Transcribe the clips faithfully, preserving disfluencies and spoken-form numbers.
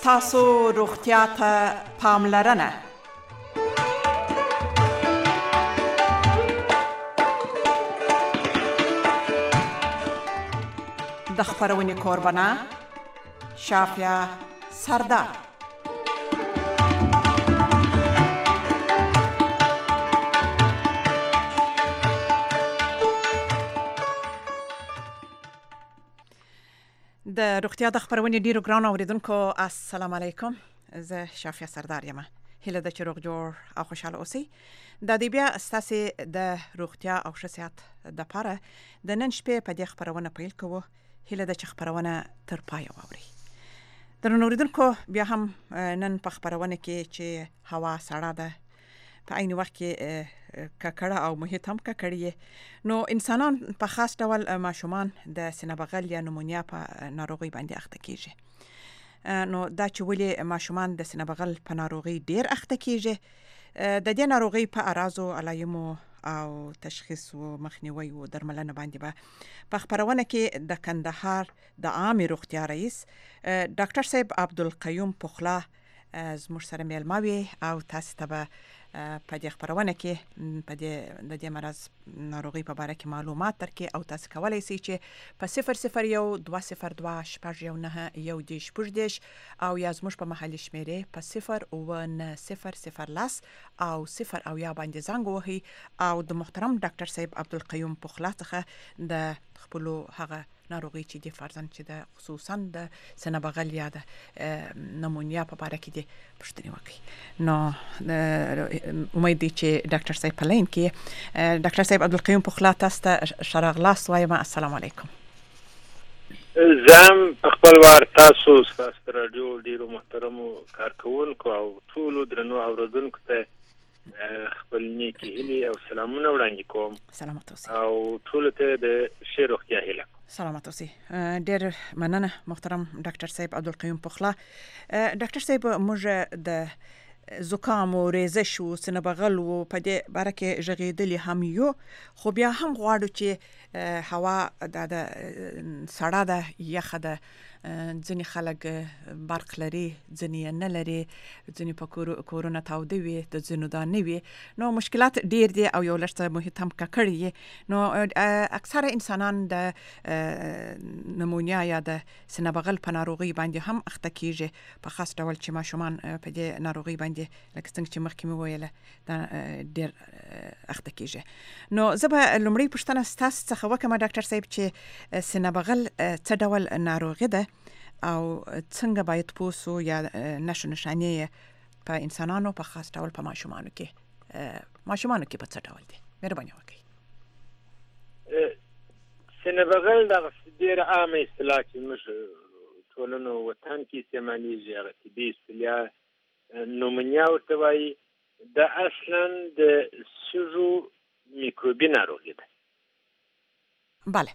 ستاسو روغتیا ته پاملرنه. د خبرونې کوربنه شافیا سردار. د روغتیا د خبرونې ډیرو ګرانو اوریدونکو السلام علیکم. زه شافیا سردار یم. هیله ده چې روغ جوړ او خوشاله اوسئ. د دې بیا ستاسو د روغتیا او ښه صحت د لپاره د نن شپې په دې خبرونه پیل کوو. هیله ده چې خبرونه تر پایه واورئ. درنو اوریدونکو بیا هم نن په خبرونه کې چې هوا سړه ده، په عین وخت کې ککړه او محیط هم ککړی، نو انسانان په خاص ډول ماشومان د سینه بغل یا نمونیا په ناروغي باندې اخته کیږي. نو دا چې ولې ماشومان د سینه بغل په ناروغي ډیر اخته کیږي، د دې ناروغي په اعراضو، علایمو او تشخیص او مخنیوي او درملنه باندې به په خبرونه کې د کندهار د عامه روغتیا رئیس ډاکټر صاحب عبدالقیوم پخلا زموږ سره میلمه او تاسو ته به په دې خبرونه کې په دې د دې مرض ناروغي په اړه کې معلومات درکې او تاسو کولای شئ چې په صفر صفر یو دوه صفر دوه شپږ یو نه یو د شپږ دیش او یا زموږ په محلي شمیرې په صفر او نه صفر صفر لاس او صفر او یا باندې زنګ وهي او د محترم ډاکټر صاحب عبدالقیوم پخلا څخه د خپل هغه ناروغي چې د فرزند چې د خصوصا د سینه بغل یا د نمونیا په اړه کې د پښتني وکي. نو امید دي چې ډاکټر صاحب په لین کې ډاکټر صاحب عبدالقیوم پخلا تاسو ته شراغلاس وایم. السلام علیکم. زم خپل وار تاسو ستاسو رادیو ډیرو محترمو کارکونکو او ټول درنو اوریدونکو ته خپل نیکی هیلي او سلامونه وړاندې کوم. سلامات اوسئ. او ټول ته د ښه روغتیا هیله. سلامات اوسئ. ډیر مننه محترم ډاکټر صاحب عبدالقیوم پخلا. ډاکټر صاحب موږ د زکام او ریزش او سینه بغل او په دې باره کې ژغېدلې هم یو، خو بیا هم غواړو چې هوا د سړه ده، یخه ده، ځینې خلک برق لري، ځینې نه لري، ځینې په کورونه تاوده وي، د ځینو دا نه وي، نو مشکلات ډیر دي او یو لږ محیط هم ککړ. نو اکثره انسانان د نمونیا یا د سینه بغل په ناروغي باندې هم اخته کیږي، په خاص ډول چې ماشومان په دې ناروغي باندې لکه څنګه چې مخکې مې ویله دا ډیر اخته کیږي. نو زه به لومړی پوښتنه ستاسو څخه وکړم ډاکټر صاحب چې سینه بغل څه ډول ناروغي ده او څنګه باید پوسو یا نښو نښانې په انسانانو په خاص ډول په ماشومانو کې ماشومانو کې په څه ډول دي؟ مهرباني وکړئ. سینه بغل دغه ډېره عامه اصطلاح چې موږ ټولنو وطن کې استعمالیږي، هغه طبي اصطلاح نومونیا ورته وایي. دا اصلا د سږو میکروبي ناروغي ده. بله.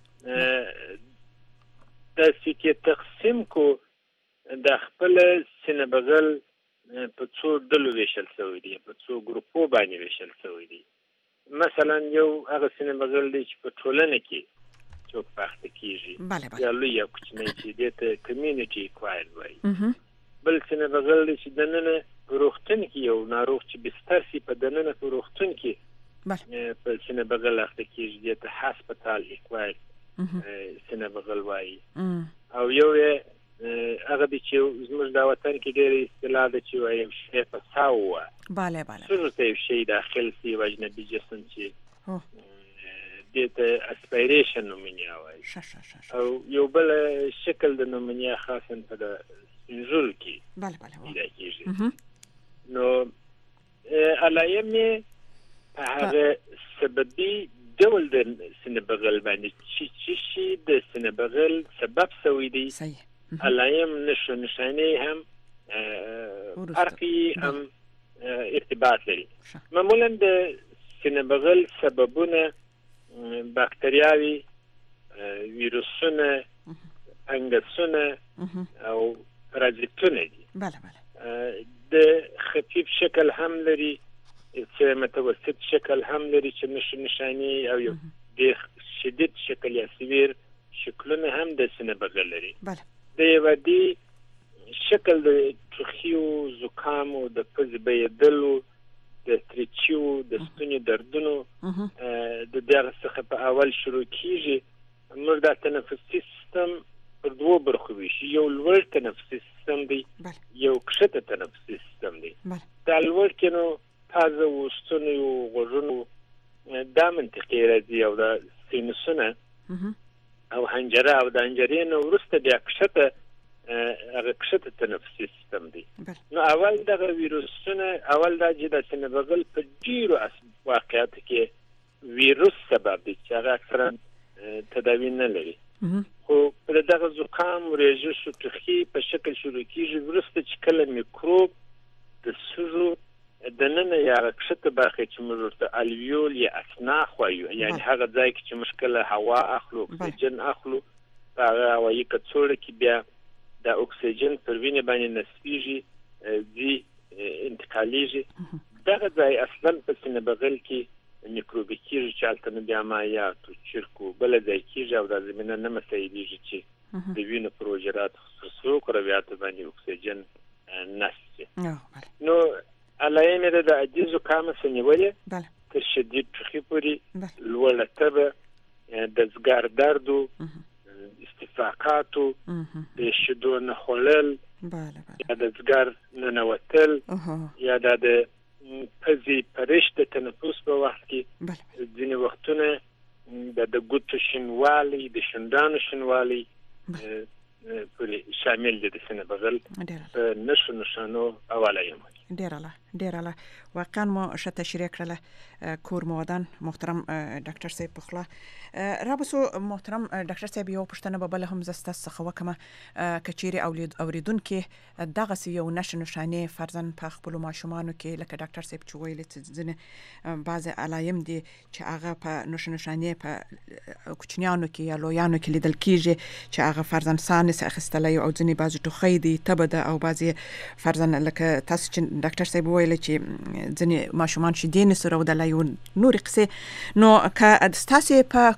داسې کې تقسیم کو د خپل سینه بغل په څو ډلو ویشل شوی دی، په څو ګروپو باندې ویشل شوی دی. مثلا یو هغه سینه بغل دی چې په ټولنه کې څوک پاخته کیږي، یا لوی یا کوچنی چې دې ته کمیونټي اکوایر وایي. بل سینه بغل دی چې دننه په روغتون کې یو ناروغ چې بستر سي په دننه په روغتون کې په سینه بغل اخته کیږي، دې ته هاسپټال اکوایر سینه بغل وایي. او یو هغه دی چې زموږ د وطن کې ډېرې اصطلاح ده چې وایي یو شی په ساو وه، بله بله، سږو ته یو شی داخل سي یو اجنبي جسم چې دې ته اسپایریشن نومونیا وایي. او یو بل شکل د نومونیا خاصا په د سپینږیرو کې پیدا کیږي. نو علایم یې په هغه سببي ډول د سینه بغل باندې چې شي د سینه بغل سبب سوی دی، علایم نښو نښانې هم فرقي هم ارتباط لري. معمولا د سینه بغل سببونه باکتریاوي، ویروسونه، فنګسونه او پرازیتونه دي. بله بله. د خفیف شکل هم لري، چې متوسط شکل هم لري چې نښو نښانې، او یو ډېر شدید شکل یا سویر شکلونه هم د سینه بغل لري. بله. د یو عادي شکل د ټوخیو زکامو د پزې بهیدلو د تریچیو د ستوني دردونو د دغه څخه په اول شروع کیږي موږ د تنفسي سیستم پر دوه برخو ویشو یو لوړ تنفسي سیستم دی یو کښته تنفسي سیستم دی دا لوړ کې نو پازه و ستوني و غوږونو دا منطقې راځي او دا سینوسونه او حنجره او د حنجرې نه وروسته بیا کښته هغه کښته تنفسي سیستم دی نو اول دغه ویروسونه اول دا چې د سینه بغل په ډیرو واقعاتو کې ویروس سبب دی چې هغه اکثرا تداوی نه لري خو په دغه زکام ورېژش او ټوخي په شکل شروع کیږي وروسته چې کله میکروب د سږو دننه یا کښته برخه چې موږ ورته الویول یا اثناخ وایو یعنی هغه ځای کې چې مشکله هوا اخلو اکسیجن اخلو هغه هوایي کڅوړه کې بیا د اکسیجن پر وینې باندې نصفیږي ځي انتقالیږي دغه ځای اصلا په سینه بغل کې میکروبي کیږي چې هلته نو بیا مایعات او چرک او بله ځای کیږي او دا زمینه نه مساعدېږي چې د وینو په حجراتو خصوصي کرویاتو باندې اکسیجن نصب شي نو علایم د عادي زکام څخه نیولې تر شدید ټوخي پورې لوړه تبه د ځګر درد استفاقاتو د شیدو نه خوړل یا د ځګر ننوتل یا د پزې پرش د تنفس په وخت کې ځینې وختونه د د ګوتو شینوالی د شونډانو شینوالی پورې شامل دي د سینه بغل په نښو نښانو علایم ډیر اعلی ډیر اعلی واقعا مو ښه تشریح کړله کور مودان محترم ډاکټر صاحب پخلا رابسو محترم ډاکټر صاحب یو پښتنه به بل هم زسته څخه وکمه کچيري اوریدونکو دغه یو نښه نښانې فرضاً په خپل ماشومانو کې لکه ډاکټر صاحب چې ویل چې ځنه بعض علایم دي چې هغه په نښه نښانې په کوچنیانو کې یا لویانو کې لیدل کیږي چې هغه فرضاً سانس اخیستلای او ځنه بعض ټوخی دي تبه او بعض فرضاً لکه تاسو چې ډاکټر صاحب ویل چې ځنې ماشومان شیدې سره ودلای نور قصې نو که تاسو په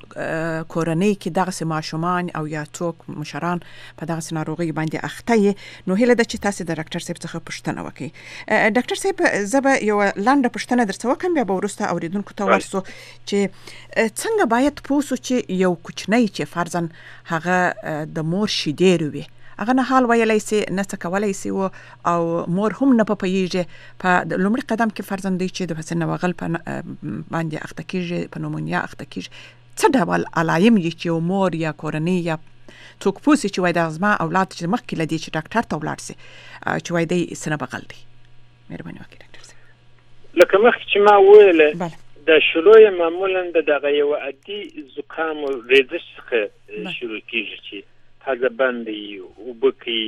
کورنۍ کې دغه ماشومان او یا څوک مشران په دغه ناروغي باندې اخته نو هله د چې تاسو د ډاکټر صاحب څخه پوښتنه وکړي ډاکټر صاحب زبه یو لاندې پوښتنه درته وکم بیا به ورسته اوریدونکو ته ورسو چې څنګه باید پوسو چې یو کوچنی چې فرضاً هغه د مور شیدې وي هغه نه حال ویلای سي نه څه کولای سي او مور هم نه پپېږي په لومړي قدم کې فرضاً دی چې د سینه بغل په باندې اخته کېږي په نمونیا اخته کېږي څه ډول علایم یې چې مور یا کورنۍ یا څوک پوسي چې وای د ازما اولاد چې مخکې لدی چې ډاکټر ته ولاړ سي چې وای د سینه بغل دی مهرباني وکړئ ډاکټر صاحب لکه مخکې چې ما ویل د شلوې معمولا د دغه یو عادي زکام او ریزش څخه شروع کیږي چې هغه باندې او بکی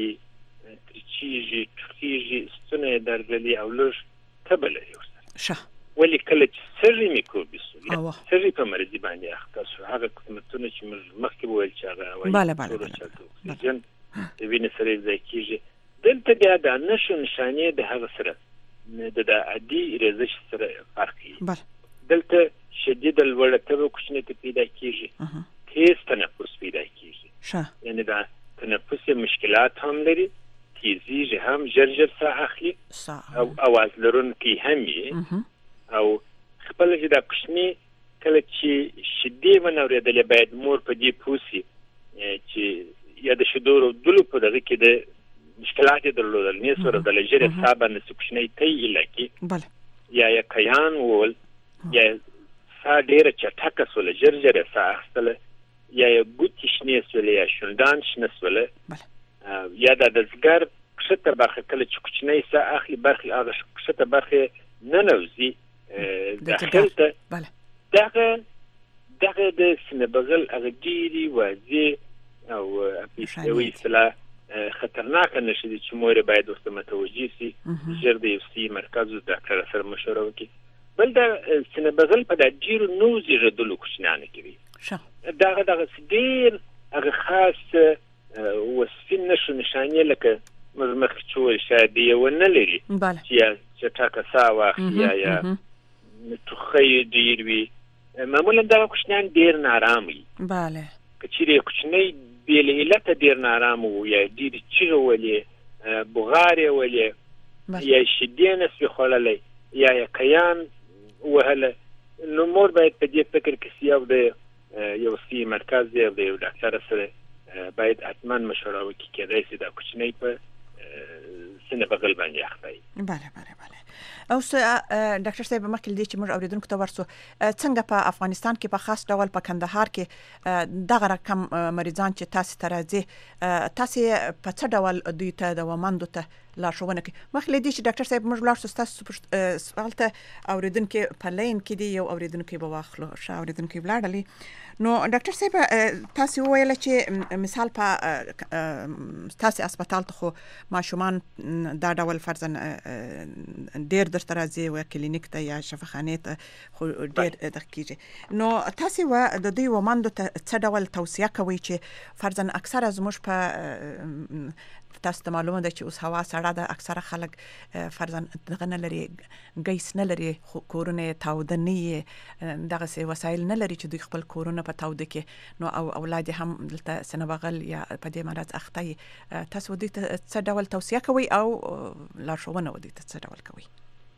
ترچیږي ټوخیږي ستونی درځلي او لږ تبه لري شه ولې کله چې سري میکروب شو سري په مرضي باندې اخته شو هغه قسمتونه چې موږ مخکې وویل چې هغه وایي بله بله اکسیجن د وینې سره ځای کیږي دلته بیا د نښو نښانې د هغه سره د عادي ریزش سره فرق کوي دلته شدید لوړه تبه کوچنۍ ته پیدا کیږي تیز تنفس پیدا کیږي یعنی دا تنفس مشکلات هم لري تیزیږي هم ژر ژر ساه اخلي او اواز لرونکي هم وي او خپل چې دا کوچني کله چې شدې ونورېدلې باید مور په دې پوه سي چې یا د شیدو رودلو په دغه کې د مشکلات یې درلودل نه سره د ژر ساه باندې کوچنی تی علاقې یا یا کیان وول یا ساه ډېره چټکه سوله ژر ژر ساه اخیستله یا یو ګوتې شنې سولې یا شونډان شنه سوله یا د ځګر کښته برخه کله چې کوچنی ساه اخلي برخې هغه کښته برخې ننوځي داخل ته دغه دغه د سینه بغل هغه ډېرې واضح او په اصطلاح خطرناکه نښې دي چې مور باید ورته متوجه سي ژر د یو سي مرکز ډاکټر سره مشوره وکړي بل د سینه بغل په د ډېرو نوو زېږېدلو کوچنیانو کې وي دغه دغه ډېر هغه خاص وصفي نښو نښانې لکه موږ مخکې چې وویل شاید یو نه لري چې یا چټکه ساه واخلي یا یا ټوخی ډېر وي معمولا دغه کوچنیان ډېر نارام وي که چیرې کوچنی بې له علته ډېر نارام و یا ډېرې چیغې ولې بغارې ولې یا شیدې نسوي خوړلی یا یې کیان وهله، نو مور باید په دې فکر کې سي او د یو صحي مرکز دی او د یو ډاکټر سره باید حتما مشوره وکړي، کېدای شي دا کوچنی په سینه بغل باندې اخته وي. بله بله بله. اوس ډاکټر صاحب مخکې له دې چې موږ اورېدونکو ته ورسو، څنګه په افغانستان کې په خاص ډول په کندهار کې دغه رقم مریضان چې تاسې ته راځي، تاسې په څه ډول دوی ته دوامندو ته لارښوونه کوي؟ مخکې له دې چې ډاکټر صاحب موږ ولاړ سو، ستاسو سوال ته اورېدونکي په لاین کې دي، یو اورېدونکی به واخلو. ښه اورېدونکی ولاړلی. نو ډاکټر صاحب تاسې وویله چې مثال په تاسې هسپتال ته خو ماشومان دا ډول فرضاً ډېر درته راځي و کلینیک ته یا شفاخانې ته خو ډېر دغه کېږي، نو تاسې و د دوی ومندو ته څه ډول توصیه کوئ چې فرضاً اکثره زموږ په تاسو ته معلومه ده چې اوس هوا سړه ده، اکثره خلک فرضاً دغه نه لري، ګیس نه لري، کورونه یې تاوده نه یې، دغسې وسایل نه لري چې دوی خپل کورونه په تاوده کې، نو او اولاد هم دلته سینه بغل یا په دې مرض اخته یي، تاسو دوی ته څه ډول توصیه کوئ او لارښوونه دوی ته څه ډول کوئ؟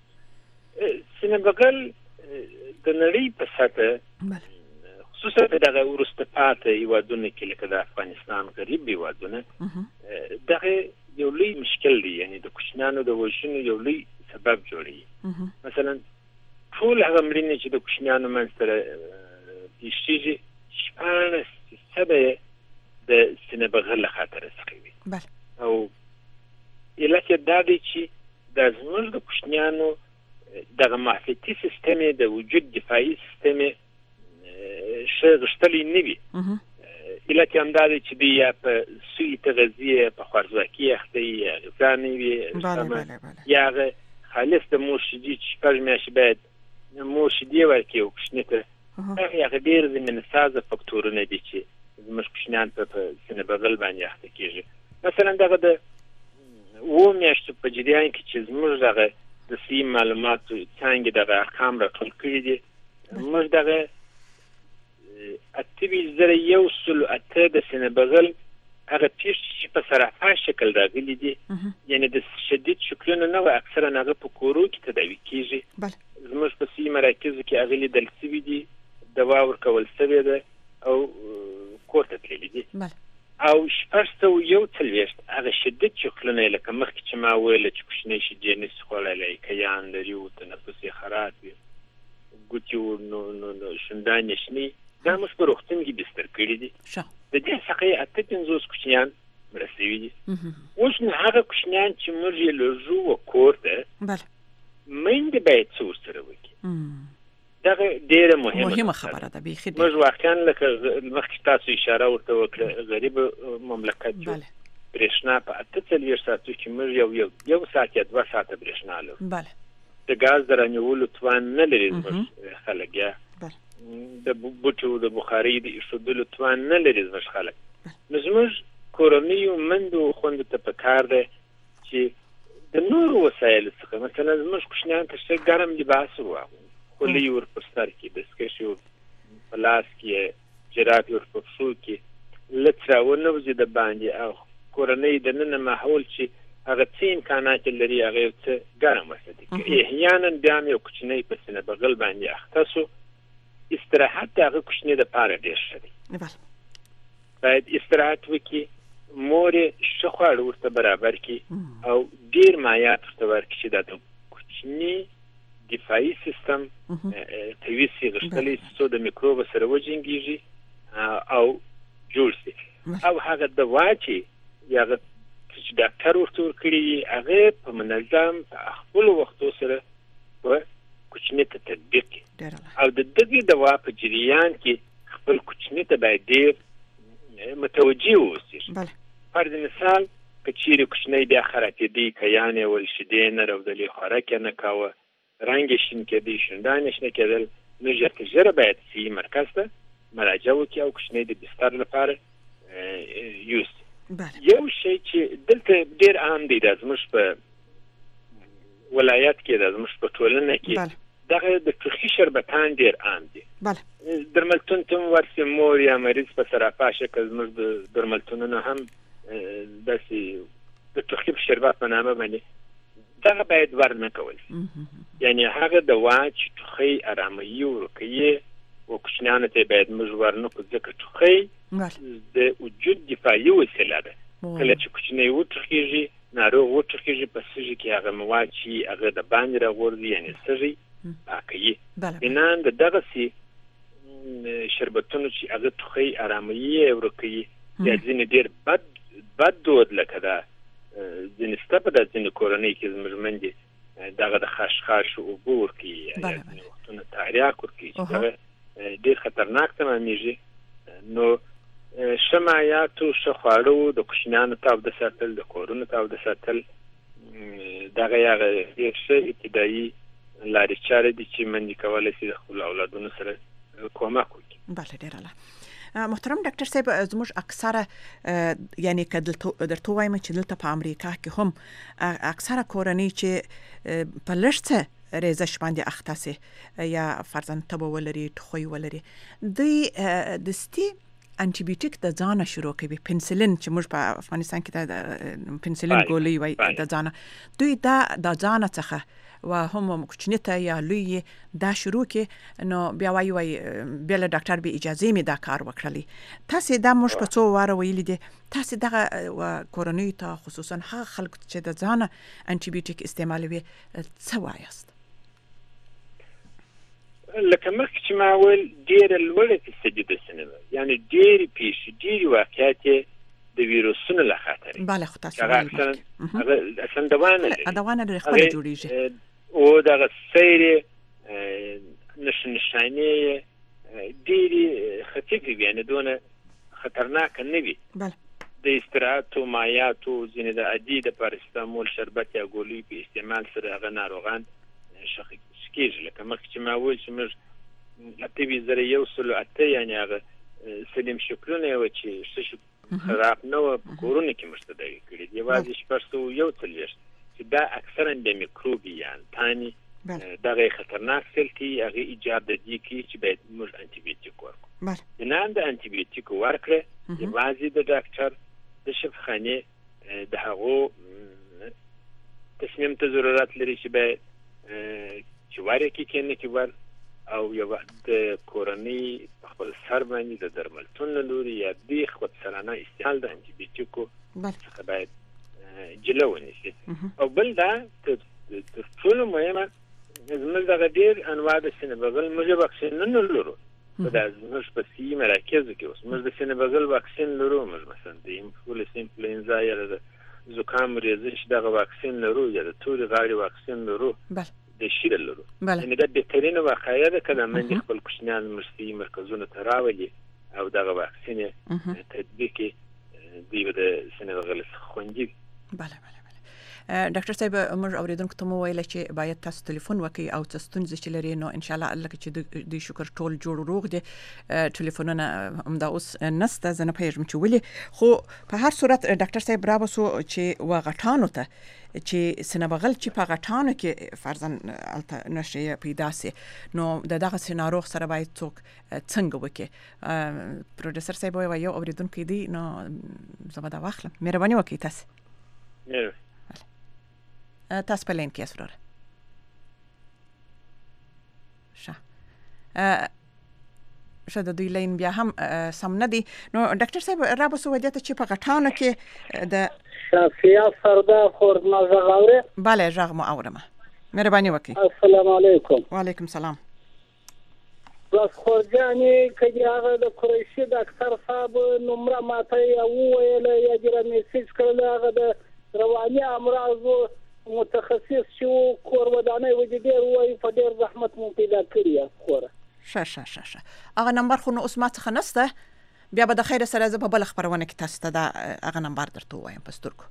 سینه بغل د نړۍ په سطحه خصوصا په دغه وروسته پاتې هېوادونو کې لکه د افغانستان غریب هېوادونه دغه یو لوی مشکل دی، یعنی د کوچنیانو د وژنو یو لوی سبب جوړوي. مثلا ټول هغه مړینې چې د کوچنیانو منځته پېښ کېږي شپاړس فیصده یې د سینه بغل له خاطره څخه وي، او علت یې دا دی چې دا زموږ د کوچنیانو دغه معافیتي سیستم یې د وجود دفاعي سیستم یې ښه غښتلی نه وي. علت یې همدا دی چې دوی یا په سوی تغذیې په خوارځواکي اخته وي، یا غذا نه وي، یا هغه خالص د مور شیدې چې شپږ میاشتې باید مور شیدې ورکړي او کوچني ته، هغه ډېر زمینه‌سازه فکتورونه دي چې زموږ کوچنیان په سینه بغل باندې اخته کېږي. مثلا دغه د اووه میاشتو په جریان کې چې زموږ دغه د صحي معلوماتو څانګې دغه ارقام راټول کړي دي، موږ دغه اته ویشت زره یو سل اته د سینه بغل هغه پیښې چې په صرافه شکل راغلي دي، یعنی د شدید شکلونه نه وي، اکثرا هغه په کورو کې تداوي کېږي. زموږ په صحي مراکزو کې هغه لیدل سوي دي، دوا ورکول سوې ده او کور ته تللي دي. او شپږ سوه یو څلوېښت هغه شدید شکلونه یې لکه مخکې چې ما ویله چې کوچنی شیدې نشي خوړلی، کیان لري او تنفس یې خراب وي، ګوتې نو شونډان یې شنې، دا موږ په روغتون کې بستر کړي دي. د دې څخه یې اته پنځوس کوچنیان مړه سوي دي. اوس نو هغه کوچنیان چې موږ یې لږو و کور ته، میندې باید څه ورسره وکړي، دغه ډېره مهمه خبره ده. موږ واقعا لکه مخکې تاسو اشاره ورته وکړه، غریب مملکت جو برېښنا په اته څلوېښت ساعتو کې موږ یو یو یو ساعت یا دوه ساعته برېښنا لرو، د ګاز د رانیولو توان نه لري زموږ خلک، یا د بوټو د بخارۍ د ایښودلو توان نه لري زموږ خلک. نو زموږ کورنیو مندو خویندو ته پکار دی چې د نورو وسایلو څخه مثلا زموږ کوچنیانو ته ښه ګرم لباس واغوندي، خولۍ ور په سر کې، دستکشې ور په لاس کې، جرابې ور په پښو کې، لڅ راونه د باندې، او کورنۍ د ننه ماحول چې هغه څه امکانات لري هغه یو څه ګرم وساتي. احیانا بیا هم یو کوچنی په سینه بغل باندې اخته سو، استراحت د هغه کوچني دپاره ډېر ښه دی، باید استراحت وکړي، مور یې ښه خواړه ورته برابر کړي او ډېر مایات ورته ورکړي چې دا د کوچني دفاعي سیستم قوي سي، غښتلی سي، څو د میکروب سره وجنګېږي او جوړ سي. او هغه دوا چې یا هغه چې ډاکټر ورته ورکړي هغه په منظم په خپلو وختو سره په کوچني ته تطبیق کړي، او د دغې دوا په جریان کې خپل کوچني ته باید ډېر متوجه واوسي. فرض مثال که چیرې کوچنی بیا خرابېدی، کیان یې ول، شیدې نه رودلې، خوراک یې نه کاوه، رنګ یې شین کېدی، شونډان یې شنه کېدل، نو ژر تر ژره باید صحي مرکز ته مراجعه وکړي او کوچنی د بستر لپاره یوسي. یو شی چې دلته ډېر عام دی، دا زموږ په ولایت کې، دا زموږ په ټولنه کې دغه د ټوخي شربتان ډېر عام دي. درملتون ته هم ورسي، مور یا مریض په صرافه شکل زموږ د درملتونونو هم داسې د ټوخي په شربت په نامه باندې دغه باید ورنه کول یعنی هغه دوا چې ټوخي آراموي ورکوي او کوچنیانو ته باید موږ ورنه کړو ځکه ټوخي د وجود دفاعي وسیله ده کله چې کوچنی وټوخیږي ناروغ وټوخیږي په سږي کې هغه مواد چې هغه د باندې راغورځي یعنی سږي پاکوي بنان د دغسې شربتونو چې هغه ټوخی آراموي ورکوي یا ځینې ډېر بد بد دود لکه دا ځینې شته په دا ځینې کورنۍ کې زموږ میندې دغه د خشخاش اوبه ورکوي یا ځینې وختونه تریاک ورکوي چې هغه ډېر خطرناک تمامیږي نو ښه مایعاتو ښه خواړه د کوچنیانو تاوده ساتل د کورونو تاوده ساتل دغه یې هغه ډېر ښه ابتدایي لارې چارې دي چې میندې کولی شي د خپلو اولادونو سره کومک وکړي. بله ډېره ښه. محترم ډاکټر صاحب زموږ اکثره یعنی که دلته درته وایم چې دلته په امریکا کې هم اکثره کورنۍ چې په لږ څه ریزش باندې اخته سي یا فرضاً تبه ولري ټوخی ولري دوی دستي انټي بیوټیک د ځانه شروع کوي پنسلین چې موږ په افغانستان کې د پنسلین ګولۍ وایي د ځانه دوی دا د ځانه څخه و هم کوچنی ته یا لوی دا شروع کې نو بیا وایي وایي بیا له ډاکټر به اجازه می دا کار وکړلی تاسو دا موږ په څو واره ویلي دي تاسو دغه کورنۍ ته خصوصا هغه خلک چې د ځانه انټي بیوټیک استعمالوي څه وایاست؟ لکه مخکې چې ما ویل ډېره لوړه فیصدي د سینما یعنی ډېرې پیښې ډېرې واقعات د ویروسونو له خاطرې بله خو تاسو هغه اصلا اصلا دوا نه لري دوا نه لري خپله جوړېږي او دغه سیرې نښه نښانې ډېرې خفیفې وي یعنې دونه خطرناکه نه وي د استراحاتو مایعاتو ځینې د عادي د پاراسټامول شربت یا ګولۍ په استعمال سره هغه ناروغان شخصي کېږي لکه مخکې چې ما وویل چې موږ اته ویشت زره یو سل اته یعنې هغه سلیم شکلونه یې وه چې ښه شو خراب نه وه په کورونو کې موږ ته دغې کړي دي یوازې شپږ سوه یو څلوېښت چې دا اکثرا د میکروبیان پانې دغه یې خطرناک سیل کوي هغې ایجاب د دې کوي چې باید موږ انټي بیوټیک ورکړو بنان د انټي بیوټیکو ورکړه یوازې د ډاکټر د شفاخانې د هغو تصمیم ته ضرورت لري چې باید چې وارې کې کېنه کې ور او یو د کورنۍ په خپل سر باندې د درملتون له لوري یا د خودسرانه استعمال د انټي بیوټیکو څخه باید جلو ونیسي او بل دا تر ټولو مهمه زموږ دغه ډېر انواع د سینه بغل موږ واکسینونه لرو په دا زموږ په سي مراکزو کې اوس موږ د سینه بغل واکسین لرو موږ مثلا د انفلونزا انفلونزا یا د زکام ریزش دغه واکسین لرو یا د تورې غاړې واکسین لرو د شیره لرو یعنې دا بهترینه واقعه ده که دا میندې خپل کوچنیان مرستي مرکزونو ته راولي او دغه واکسین یې تطبیق کړي دوی به د سینه بغل څخه خوندي وي. بله بله ډاکټر صاحب موږ اوریدونکو ته مو ویل چې باید تاسو ټلیفون وکړئ او څه ستونزې چې لري نو ان شاء الله لکه چې دوی شکر ټول جوړ روغ دي ټلیفونونه همدا اوس نسته زه نه پوهېږم چې ولې خو په هر صورت ډاکټر صاحب رابسو چې وغټانو ته چې سینه بغل چې په غټانو کې فرضاً هلته نشي پیدا سي نو د دغسې ناروغ سره باید څوک څنګه وکړي پروډیوسر صاحب وایي یو اوریدونکی دی نو زه به دا واخلم مهرباني وکړئ تاسې تاسو په لین کې یاست وروره ښه ښه د دوی لین بیا هم سم نه دی نو ډاکټر صاحب رابسو وایي ته چې په غټانو کې د شافیه سردار خورما غږ اورئ؟ بله غږ مو اورم مهرباني وکړئ. السلام علیکم. وعلیکم سلام. بس خورجانې که دې هغه د قریشي ډاکټر صاحب نمره ماته یا وویله یا دې را میسیج کړله هغه د رواني امراضو متخصص چې و کور ودانۍ و دې ډېر ووایي په ډېر زحمت مو پیدا کړي خوره ښه ښه ښه ښه هغه نمبر خو نو اوس ما څخه نسته بیا به د خیره سره زه په بله خپرونه کې تاسو ته دا هغه نمبر درته ووایم په سترګو.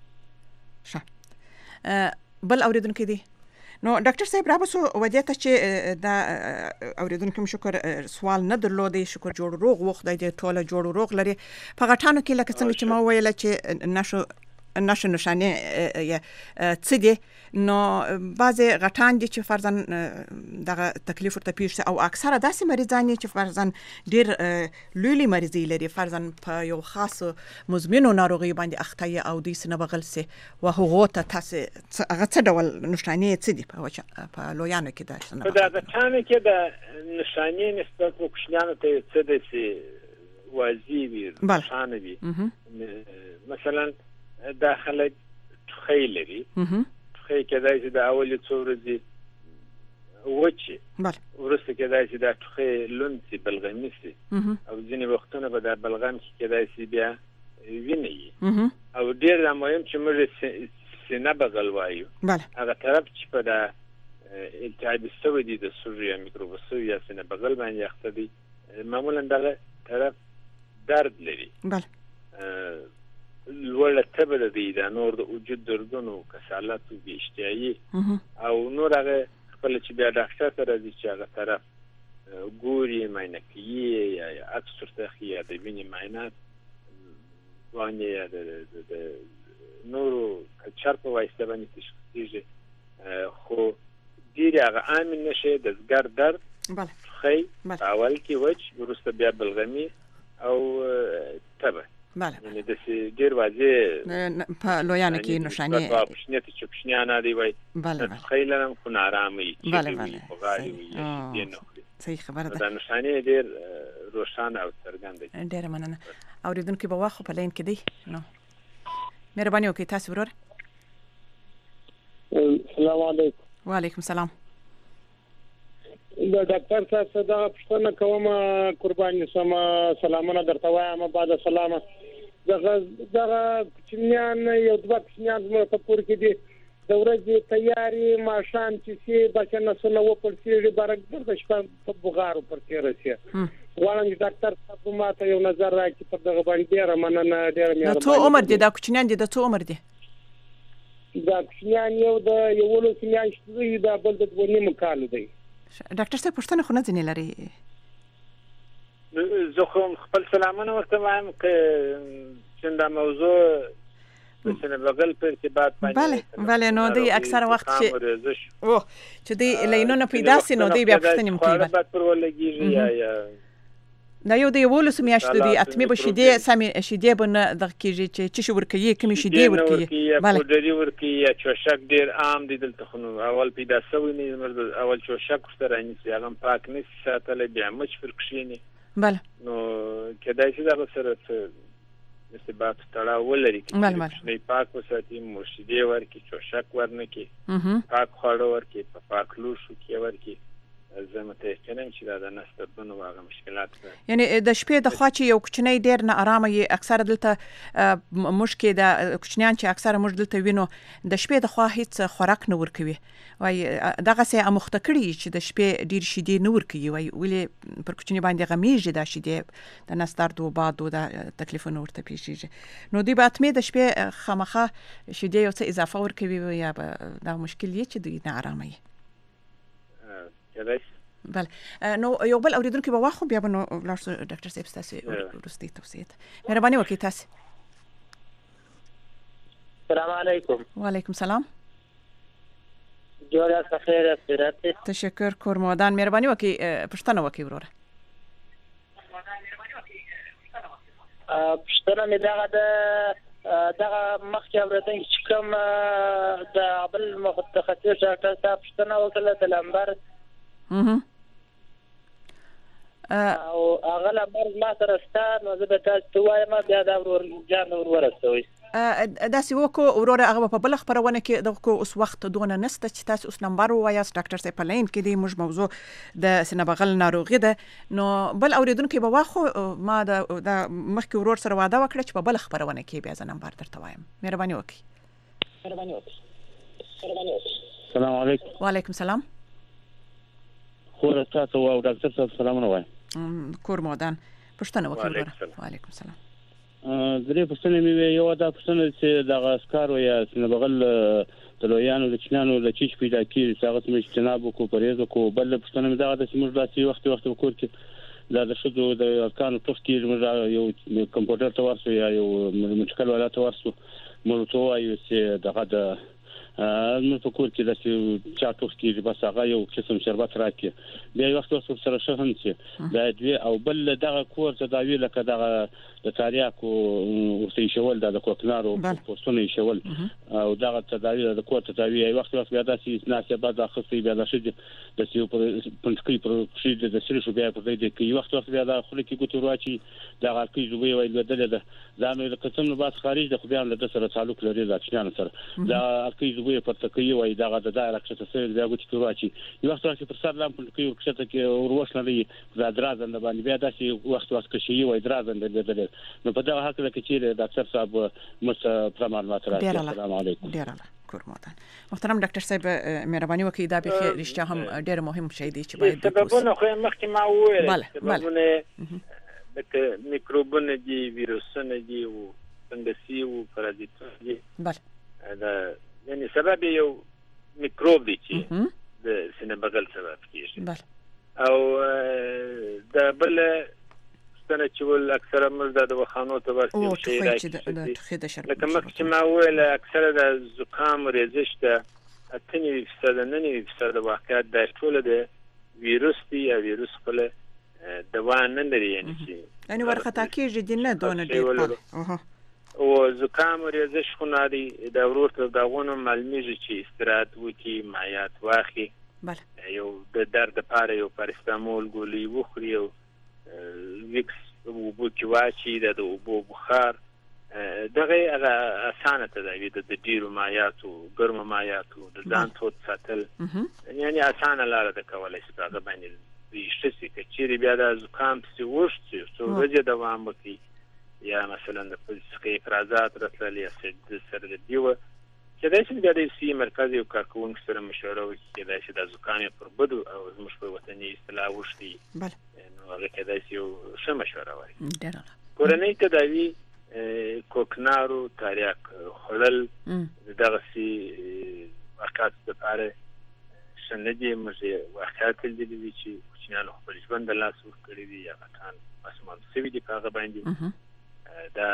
ښه بل اورېدونکی دی نو ډاکټر صاحب رابسو ودې ته چې دا اورېدونکي م شکر سوال نه درلودی شکر جوړ روغ و خدای دې ټوله جوړ روغ لري په غټانو کې لکه څنګه چې ما وویله چې نشو نشه نشانه څه دي نو بعضی غټان دي چې فرضاً دغه تکلیف ورته پیښ او اکثره داسې مریضان چې فرضاً ډیر لوی مریضي لري فرضاً په یو خاص مزمنو ناروغي باندې اخته او د سینه بغل سي او هغه ته تاسو هغه څه ډول نشانه څه دي په په لویانو کې ده په دغه ټانه کې د نشانه نسبت په کوچنیانو ته څه دي چې واضح وي نشانه وي مثلا داخله خیلري خې کېدای شي د اولي څو ورځې وچی ورسته کېدای شي د ټخې لونسي بلغمي سي او ځینې وختونه به د بلغم کې کېدای شي بیا ویني او ډیر د مهم چې موږ سینه بغل وایو هغه طرف چې په د التهاب السودي د سوریا میکروبوسو یا سینه بغل باندې اخته دي معمولا دغه طرف درد لري بله لوړه تبه دی د نور د وجود دردونو کسالت او بیشتیایي او نور هغه خپل چې بیا ډاکټر سره دي چې هغه طرف ګوري معاینه کوي یا اکثر تخیه د وینې معاینات باندې یا د نورو کلچر په واسطه باندې تشخیص کیږي خو ډیر هغه عامل نشه د زګر درد خې اول کې وچ ورسته بیا بلغمي او تبه بله یعنی د ډیر واځي په لویانو کې نشانه په پښنیت چې پښنیانه دی وای بله بله خیلرم خو نارامي بله بله صحیح خبره ده دا نشانه ډیر روښانه او څرګنده دي ډیر مننه اوریدونکو په واخو په لین کې دی نو مهرباني وکړئ تاسو ورور السلام علیکم وعلیکم السلام د ډاکټر صاحب دا پښتنه کوم قرباني سم سلامونه درته وایم بعد سلامه دغه دغه چنيان یو دوه چنيان مې په پور کې دي د ورځې تیاری ماشان چې سي بچنه سره و پر سیږي برګ د شپه په بغارو پر تیرسي وړاندې ډاکټر صاحب ماته یو نظر راکړي په دغه باندې ډیر مننه ډیر مې د څو عمر دي دا کوچنیان دي د څو عمر دي دا کوچنیان یو د یو ولو کوچنیان چې دا بل د ونی مکال دی ډاکټر صاحب پښتنه خو نه ځنی لري زه خو خپل سلامونه ورته وایم چې څنګه موضوع د سینه بغل په ارتباط باندې بله بله نو دی اکثر وخت چې او چې دی لینونه پیدا سي نو دی بیا پښتنه مکیږي بعد پر ولګیږي یا یا دا یو دی ولوس میاشت دی اتمه به شیدې سمي شیدې بنه د کیږي چې چې ورکیږي کوم شیدې ورکیږي بله پودری ورکیږي یا چوشک ډیر عام دي دلته خو اول پیدا سوی نه اول چوشک سره نه هغه پاک نه ساتل بیا مچ فرکشینی بله نو کدای شي دا سره ارتباط تړاو ولري چې نه پاک وساتي مرشدي ورکی چوشک ورنکي پاک خواړه ورکی په پاک لوښو کې ورکی زمته یقینا چې دا د نستبنو واغه مشکلات یعنی د شپې د خوا چې یو کوچنی ډیر نه آرامه یې اکثر دلته مشکې د کوچنیان چې اکثر مش دلته وینو د شپې د خوا هیڅ خوراک نه ورکوي وای دغه سه امخته کړی چې د شپې ډیر شیدې نه ورکوي وای ولې پر کوچنی باندې غمیږي د شیدې د نستر دو باد د تکلیفونو ورته پیښیږي نو دی باتمه د شپې خامخه شیدې یو څه اضافه ورکوي یا دا مشکل یې چې د نه آرامه یې بله نو یو بل اوریدونکو به واخو بیا نو لارس ډاکټر صاحب تاسو ورستي توصیه مهرباني وکړئ تاسو السلام علیکم وعلیکم السلام جوړه خیر استراحت تشکر کورمودان مهرباني وکړئ پښتنه وکړئ وروره پښتنه مې دغه د دغه مخکې اوریدل چې کوم د بل متخصص ډاکټر صاحب پښتنه وکړه د لمبر اها او هغه لا مرز ما سره ستاسو نو زه به تاسو وایم بیا دا ورور جان ورور استوي دا سی وکو وروره هغه په بل خبرونه کې د کو اوس وخت دونه نسته چې تاسو اوس نمبر وایاست ډاکټر صاحب پلین کې دی موږ موضوع د سینه بغل ناروغي ده نو بل اوریدونکو به واخو ما د مخکې ورور سره واده وکړ چې په بل خبرونه کې بیا ز نمبر درته وایم مهرباني وکړئ مهرباني وکړئ السلام علیکم وعلیکم السلام خور تاسو او ډاکټر صاحب سلامونه وایم کورمودان پښتنه وکړه وعلیکم السلام درې پښتنه مې یو دا پښتنه چې د غاسکارو یا سینه بغل د لویانو د چنانو د چیچ پیدا کیږي هغه چې جناب کو پرېز کو بل پښتنه مې دا د سیمور داسې وخت وخت وکړ چې دا د شذو د ارکانو تخ کې یو کمپیوټر ته ورسو یا یو مټکل ولا ته ورسو موږ ته وایو چې دغه د نو په کور کې د چا ټوخ کې بس هغه یو قسم شربت راکې بیا یو وخت وسو سره شهم چې دا دوی او بل دغه کور ته دا وی لکه دغه د تاریاکو ورته شول د کوکنارو پوسټونه شول او دغه تداوی د کور ته تداوی یو وخت وخت بیا د ناسه بعد اخصي بیا د شید د سیو پر پنځکې پر شید د سری شو بیا په دې کې یو وخت وخت بیا د خلک کې ګوتو راچی د غلطي جوړوي ویل بدل ده ځانو د قسم نو باز خارج د خو بیا له سره تعلق لري د اکشن سره دا اکی جوړوي په تکي وای دغه د دایره کې څه بیا ګوتو راچی یو وخت وخت پر سر لام په کې ورکشته کې وروښ لري دا درازن باندې بیا داسې وخت وخت کې شي وای درازن بدل نو په دا حق لکه چې ډاکټر صاحب مس پرمان ماتره السلام علیکم ډیر الله کورموتان محترم ډاکټر صاحب مهرباني وکړئ دا به رښتیا هم ډیر مهم شی دی چې باید سببونه خو مخکې ما وویل سببونه د میکروبونه دي ویروسونه دي او فنګسي او پرازیتونه دي بله دا یعنی سبب یو میکروب دی چې د سینه بغل سبب کیږي بله او د بل ستنه چې ول اکثره مرده د وخانو ته ورسي او شي راځي لکه مخکې ما ویل اکثره د زکام ریزش ته اتنی فیصد نه نه فیصد واقعیت د ټول د ویروس دی یا ویروس خپل دوا نه لري یعنی چې یعنی ورختا کېږي د نه دونه ډیر او زکام ریزش خو ناري د ورورته داغونه معلومیږي چې استراحت وکي مایات واخی بله یو د درد لپاره یو پاراستامول ګولۍ وخوري او ویکس وبو کې واچي د وبو بخار دغه هغه اسانه تداوی د ډیرو مایاتو ګرم مایاتو د ځان توت ساتل یعنی اسانه لاره د کولای شي هغه باندې ویشتي چې بیا د زکام څخه وښتي څو ورځې دوام وکړي یا مثلا د پولیسي افرازات رسل یا د سره دیوه چې د شي د سی مرکزي او کارکون سره مشوره وکړي د شي د زکام پر بدو او زموږ په وطني اصطلاح وښتي بله نو هغه کېدای شي یو ښه مشوره وي ډېر کورنۍ تداوی کوکنارو تاریاک خلل دغه سي واقعات لپاره سندې مزه واقعات دي چې کوچنیانو خپل ژوند د لاس ور کړی دي یا کان اسمان سوي دي په هغه باندې دا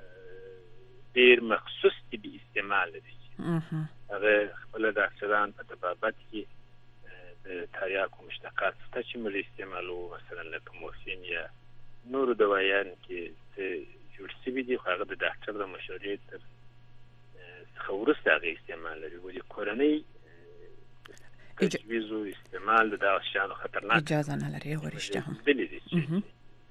ډیر مخصوص طبي استعمال دي هغه خپل د اکسدان په تبابت کې د تاریاکو مشتقات څخه چې موږ استعمالو مثلا لکه مورفین یا نور دوايان کې جوړ شوي دي هغه د ډاکټر د مشورې تر څخه وروسته هغه استعمال لري ولې کورنۍ تجویز او استعمال د دغه شیانو خطرناک اجازه نه لري ورشته هم دي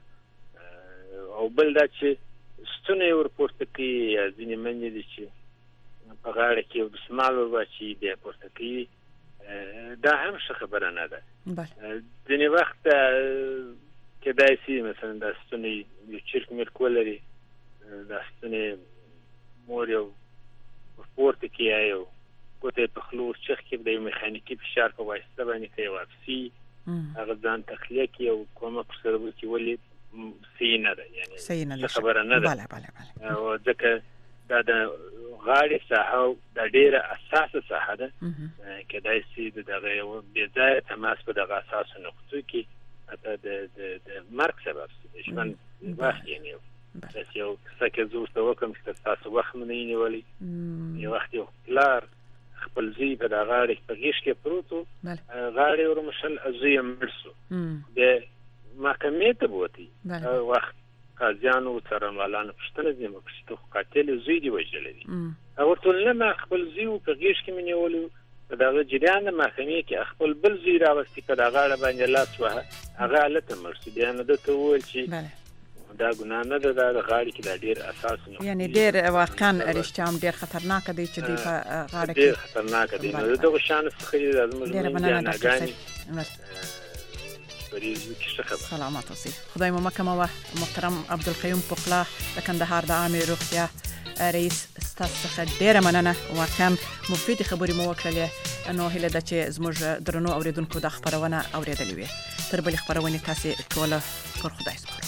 او بل دا چې ستونه ورپورته کوي یا ځینې منې دي چې په غاړه کې یو دسمال ورواچي بیا پورته کوي دا هم ښه خبره نه ده ځینې وخت کېدای شي مثلا دا ستونې یو چرک مرک ولري دا ستونې مور یو ورپورته کوي یا یو ګوته په خلو چخ کې د یو میخانیکي فشار په واسطه باندې کوي واپسي هغه ځان تخلیه کوي او کومه پر سره وکړي ولې سینه ده یعنی خبره نه ده بله بله بله او ځکه دا د غاړې ساحه د ډیره اساسه ساحه ده کېدای شي دغه یو بې ځایه تماس په دغه اساسو نقطو کې حتی د د مرګ سبب شي ژوند وخت یعنی داسې یو څه کې زه ورته وکړم چې تاسو وخت مو نه نیولی یو وخت یو پلار خپل زوی په دغه غاړې په غېږ کې پروت و غاړې ورمشل زوی یې مړ شو د محکمې ته بوتي وخت قاضیانو څارنوالانو پوښتنه دي موږ چې قاتل زوی دی وژلی دي هغه ټول نه ما خپل زوی په غېږ کې مې نیولو په دغه جریان د محکمې کې خپل بل زوی راوستي په دغه غاړه باندې لاس وهه هغه هلته مړ شو بیا نو درته وویل چې دا ګناه نه ده دا د غاړې کې دا ډېر اساس نه یعنی ډېر واقعا رښتیا هم ډېر خطرناکه دی چې دوی په غاړه کې ډېر خطرناکه دی نو د دغو شیانو څخه زموږ ډېره سلامات اوسئ خدای مو مکه مو محترم عبدالقیوم پخلا د کندهار د عامې روغتیا رئیس ستاسو څخه ډیره مننه واقعا مفید خبرې مو وکړلې نو هیله ده چې زموږ درنو اوریدونکو د خبرونه اوریدلې وي تر بلې خبرونه تاسو ټول پر خدای سپارم